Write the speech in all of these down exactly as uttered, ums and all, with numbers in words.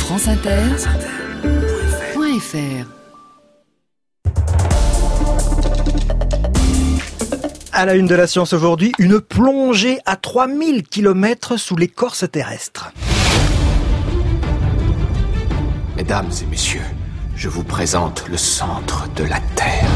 franceinter.fr. À la une de la science aujourd'hui, une plongée à trois mille kilomètres sous l'écorce terrestre. Mesdames et messieurs, je vous présente le centre de la Terre.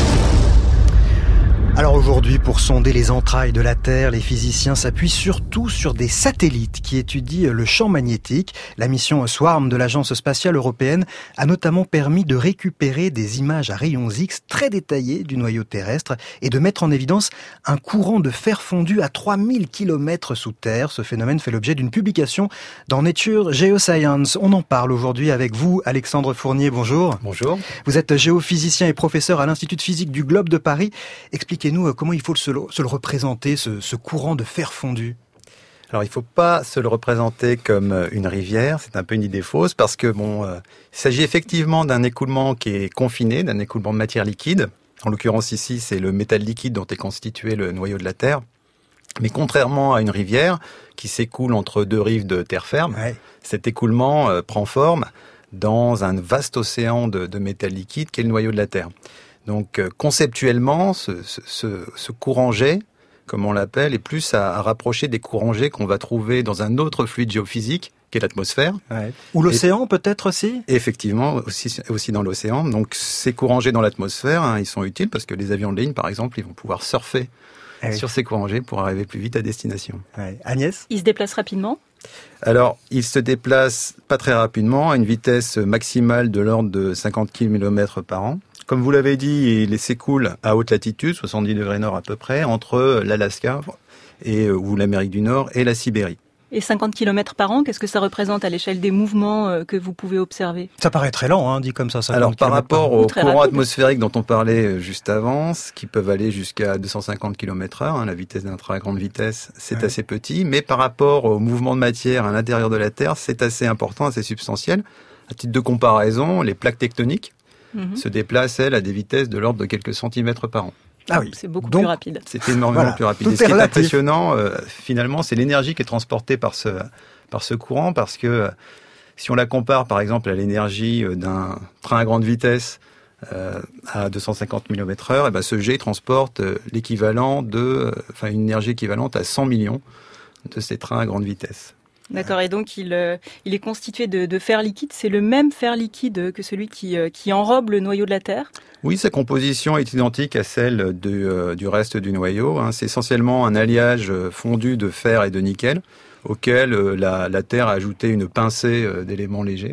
Alors aujourd'hui, pour sonder les entrailles de la Terre, les physiciens s'appuient surtout sur des satellites qui étudient le champ magnétique. La mission SWARM de l'Agence spatiale européenne a notamment permis de récupérer des images à rayons X très détaillées du noyau terrestre et de mettre en évidence un courant de fer fondu à trois mille kilomètres sous terre. Ce phénomène fait l'objet d'une publication dans Nature Geoscience. On en parle aujourd'hui avec vous, Alexandre Fournier. Bonjour. Bonjour. Vous êtes géophysicien et professeur à l'Institut de physique du Globe de Paris. Expliquez nous comment il faut se le, se le représenter, ce, ce courant de fer fondu. Alors, il ne faut pas se le représenter comme une rivière, c'est un peu une idée fausse, parce que bon, euh, il s'agit effectivement d'un écoulement qui est confiné, d'un écoulement de matière liquide. En l'occurrence ici, c'est le métal liquide dont est constitué le noyau de la Terre. Mais contrairement à une rivière qui s'écoule entre deux rives de terre ferme, ouais. cet écoulement euh, prend forme dans un vaste océan de, de métal liquide qui est le noyau de la Terre. Donc conceptuellement, ce, ce, ce courant jet, comme on l'appelle, est plus à, à rapprocher des courants jets qu'on va trouver dans un autre fluide géophysique, qui est l'atmosphère. Ouais. Ou l'océan et, peut-être aussi. Effectivement, aussi, aussi dans l'océan. Donc ces courants jets dans l'atmosphère, hein, ils sont utiles parce que les avions de ligne, par exemple, ils vont pouvoir surfer ah oui. sur ces courants jets pour arriver plus vite à destination. Ouais. Agnès ? Ils se déplacent rapidement ? Alors, il se déplace pas très rapidement, à une vitesse maximale de l'ordre de cinquante kilomètres par an. Comme vous l'avez dit, il s'écoule à haute latitude, soixante-dix degrés nord à peu près, entre l'Alaska et, ou l'Amérique du Nord et la Sibérie. Et cinquante kilomètres par an, qu'est-ce que ça représente à l'échelle des mouvements que vous pouvez observer ? Ça paraît très lent, hein, dit comme ça. Alors, par rapport aux courants rapide. atmosphériques dont on parlait juste avant, qui peuvent aller jusqu'à deux cent cinquante kilomètres heure, hein, la vitesse d'un train à grande vitesse, c'est ouais. assez petit. Mais par rapport aux mouvements de matière à l'intérieur de la Terre, c'est assez important, assez substantiel. À titre de comparaison, les plaques tectoniques mmh. se déplacent, elles, à des vitesses de l'ordre de quelques centimètres par an. Ah oui, c'est beaucoup Donc, plus rapide. C'est énormément voilà, plus rapide. Et ce qui est impressionnant, euh, finalement, c'est l'énergie qui est transportée par ce, par ce courant, parce que euh, si on la compare, par exemple, à l'énergie d'un train à grande vitesse euh, à deux cent cinquante kilomètres heure, et ben ce jet transporte euh, l'équivalent de, enfin, euh, une énergie équivalente à cent millions de ces trains à grande vitesse. D'accord, et donc il, euh, il est constitué de, de fer liquide. C'est le même fer liquide que celui qui, euh, qui enrobe le noyau de la Terre ? Oui, sa composition est identique à celle de, euh, du reste du noyau. Hein. C'est essentiellement un alliage fondu de fer et de nickel, auquel euh, la, la Terre a ajouté une pincée euh, d'éléments légers,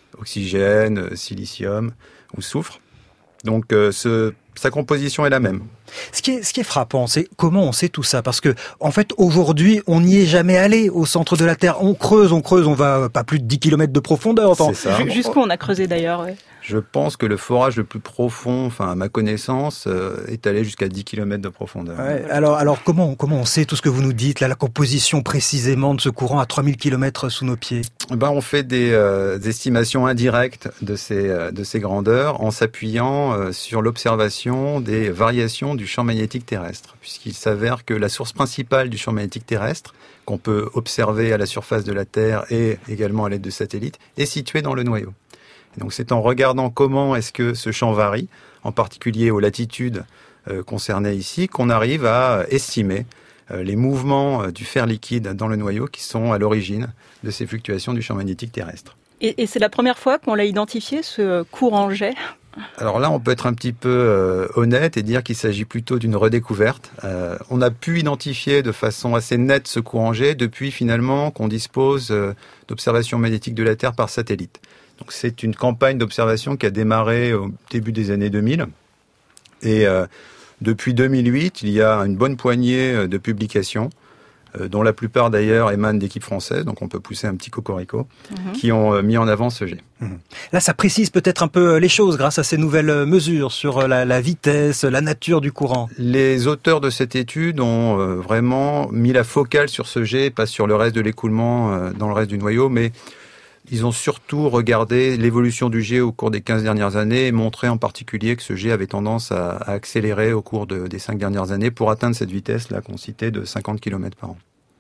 oxygène, euh, silicium ou soufre. Donc euh, ce, sa composition est la même. Ce qui est, ce qui est frappant, c'est comment on sait tout ça. Parce que, en fait, aujourd'hui, on n'y est jamais allé au centre de la Terre. On creuse, on creuse, on va pas plus de dix kilomètres de profondeur. C'est ça. Jusqu'où on a creusé d'ailleurs, ouais. Je pense que le forage le plus profond, enfin à ma connaissance, euh, est allé jusqu'à dix kilomètres de profondeur. Ouais, alors, alors comment, comment on sait tout ce que vous nous dites, là, la composition précisément de ce courant à trois mille kilomètres sous nos pieds ? Ben, on fait des, euh, des estimations indirectes de ces, euh, de ces grandeurs en s'appuyant euh, sur l'observation des variations du champ magnétique terrestre, puisqu'il s'avère que la source principale du champ magnétique terrestre, qu'on peut observer à la surface de la Terre et également à l'aide de satellites, est située dans le noyau. Donc c'est en regardant comment est-ce que ce champ varie, en particulier aux latitudes euh, concernées ici, qu'on arrive à estimer euh, les mouvements euh, du fer liquide dans le noyau qui sont à l'origine de ces fluctuations du champ magnétique terrestre. Et, et c'est la première fois qu'on l'a identifié, ce courant jet ? Alors là, on peut être un petit peu euh, honnête et dire qu'il s'agit plutôt d'une redécouverte. Euh, on a pu identifier de façon assez nette ce courant jet depuis finalement qu'on dispose euh, d'observations magnétiques de la Terre par satellite. Donc c'est une campagne d'observation qui a démarré au début des années deux mille. Et euh, depuis deux mille huit, il y a une bonne poignée de publications, euh, dont la plupart d'ailleurs émanent d'équipes françaises, donc on peut pousser un petit cocorico, mmh. qui ont euh, mis en avant ce jet. Mmh. Là, ça précise peut-être un peu les choses grâce à ces nouvelles mesures sur la, la vitesse, la nature du courant. Les auteurs de cette étude ont euh, vraiment mis la focale sur ce jet, pas sur le reste de l'écoulement euh, dans le reste du noyau, mais ils ont surtout regardé l'évolution du jet au cours des quinze dernières années et montré en particulier que ce jet avait tendance à, à accélérer au cours de, des cinq dernières années pour atteindre cette vitesse-là qu'on citait de cinquante kilomètres par an. Mmh.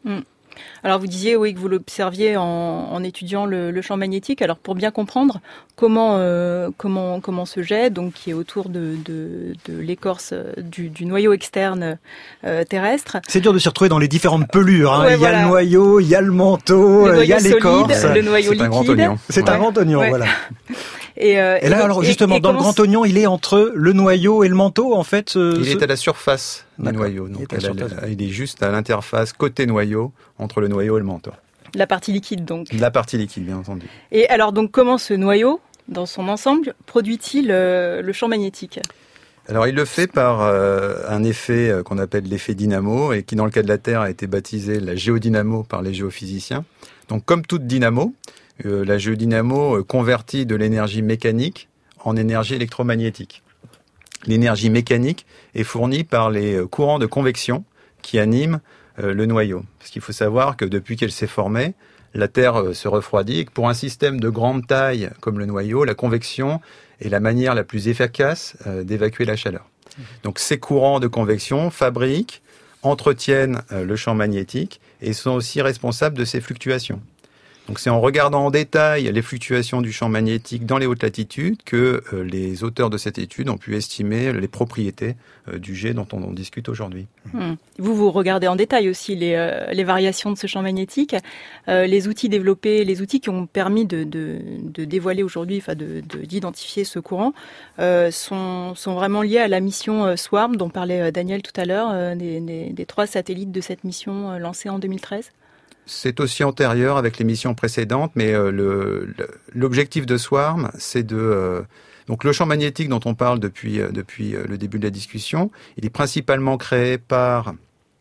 Alors vous disiez oui que vous l'observiez en, en étudiant le, le champ magnétique. Alors pour bien comprendre comment euh, comment comment ce jet, donc qui est autour de de, de l'écorce du, du noyau externe euh, terrestre. C'est dur de s'y retrouver dans les différentes pelures. Hein. Ouais, il y a voilà. le noyau, il y a le manteau, le il y a l'écorce. solide, le noyau C'est liquide. un grand oignon. C'est Ouais. un grand oignon, Ouais. voilà. Et, euh, Et là, donc- alors et- justement, et dans le comment grand oignon, il est entre le noyau et le manteau, en fait. Ce, Il ce- est à la surface du D'accord. noyau. Il Donc est à la elle- surface. elle- il est juste à l'interface côté noyau entre le noyau et le manteau. la partie liquide donc. La partie liquide, bien entendu. Et alors donc comment ce noyau, dans son ensemble, produit-il euh, le champ magnétique? Alors il le fait par euh, un effet euh, qu'on appelle l'effet dynamo et qui dans le cas de la Terre a été baptisé la géodynamo par les géophysiciens. Donc comme toute dynamo, euh, la géodynamo euh, convertit de l'énergie mécanique en énergie électromagnétique. L'énergie mécanique est fournie par les euh, courants de convection qui animent euh, le noyau. Parce qu'il faut savoir que depuis qu'elle s'est formée, la Terre euh, se refroidit et que pour un système de grande taille comme le noyau, la convection est la manière la plus efficace euh, d'évacuer la chaleur. Donc ces courants de convection fabriquent, entretiennent euh, le champ magnétique et sont aussi responsables de ces fluctuations. Donc c'est en regardant en détail les fluctuations du champ magnétique dans les hautes latitudes que euh, les auteurs de cette étude ont pu estimer les propriétés euh, du jet dont on, on discute aujourd'hui. Hmm. Vous, vous regardez en détail aussi les, euh, les variations de ce champ magnétique, euh, les outils développés, les outils qui ont permis de, de, de dévoiler aujourd'hui, enfin de, de, d'identifier ce courant, euh, sont, sont vraiment liés à la mission euh, SWARM dont parlait euh, Daniel tout à l'heure, euh, des, des, des trois satellites de cette mission euh, lancée en deux mille treize. C'est aussi antérieur avec les missions précédentes, mais euh, le, le, l'objectif de SWARM, c'est de... Euh, donc le champ magnétique dont on parle depuis, euh, depuis euh, le début de la discussion, il est principalement créé par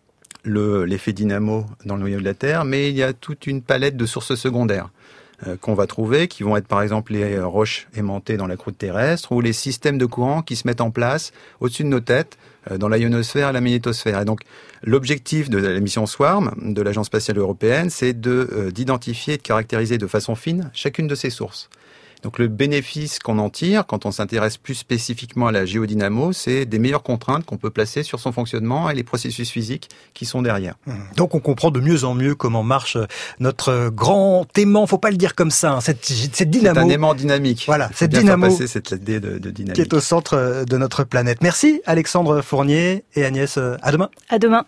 le, l'effet dynamo dans le noyau de la Terre, mais il y a toute une palette de sources secondaires euh, qu'on va trouver, qui vont être par exemple les euh, roches aimantées dans la croûte terrestre, ou les systèmes de courant qui se mettent en place au-dessus de nos têtes, euh, dans la ionosphère et la magnétosphère. Et donc, l'objectif de la mission SWARM, de l'Agence spatiale européenne, c'est de, euh, d'identifier et de caractériser de façon fine chacune de ces sources. Donc le bénéfice qu'on en tire, quand on s'intéresse plus spécifiquement à la géodynamo, c'est des meilleures contraintes qu'on peut placer sur son fonctionnement et les processus physiques qui sont derrière. Donc on comprend de mieux en mieux comment marche notre grand aimant, faut pas le dire comme ça, hein, cette, cette dynamo. C'est un aimant dynamique. Voilà, Il faut cette bien dynamo faire passer cette idée de, de dynamique. qui est au centre de notre planète. Merci Alexandre Fournier et Agnès, à demain. À demain.